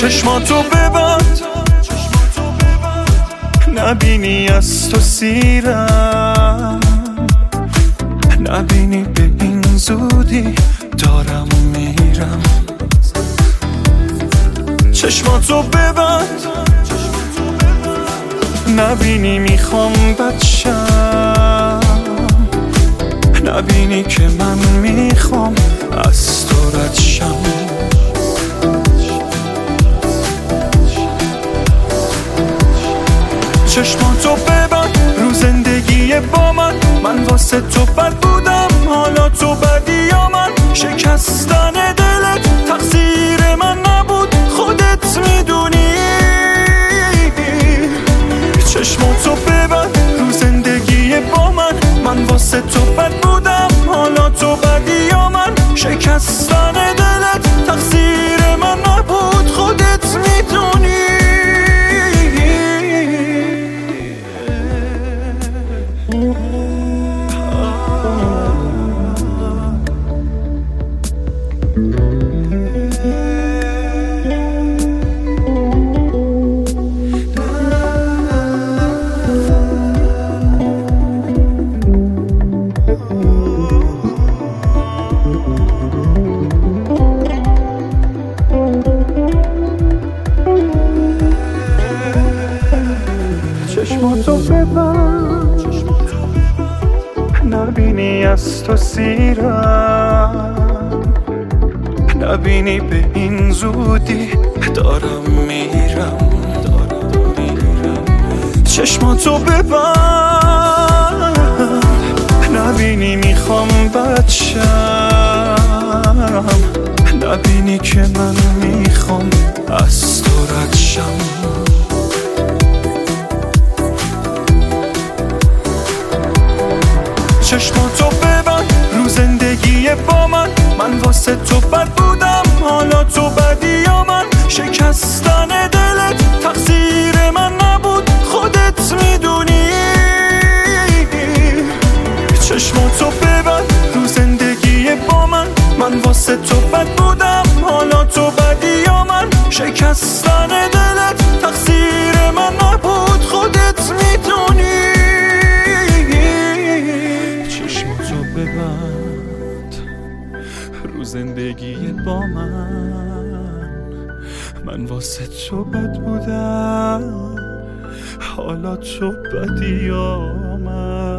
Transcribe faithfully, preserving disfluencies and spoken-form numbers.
چشماتو ببند نبینی از تو سیرم، نبینی به این زودی دارم میرم. چشماتو ببند نبینی میخوام بچم، نبینی که من میخوام از تو رد شم. چشماتو ببند رو زندگی با من، من واسه تو بد بودم حالا تو بدی یا من. شکستن دلت تقصیر من نبود خودت میدونی. چشماتو ببند رو زندگی با من، من واسه تو بد بودم حالا تو بدی یا من. شکستن دلت تقصیر من نبود خودت میدونی. چشماتو ببند نبینی از تو سیرم، نبینی به این زودی دارم میرم. چشماتو ببند نبینی میخوام بچم، نبینی که من میخوام از تو رد شم. چشماتو ببند رو زندگی با من، من واسه تو بد بودم حالا تو بدی یا من. شکستن دلت تقصیر من نبود خودت میدونی. چشماتو ببند رو زندگی با من، من واسه تو بد بودم حالا تو بدی یا من. شکستن دلت تقصیر من نبود خودت میدونی. ببند رو زندگی با من، من واسه تو بد بودم حالا تو بدی یا من.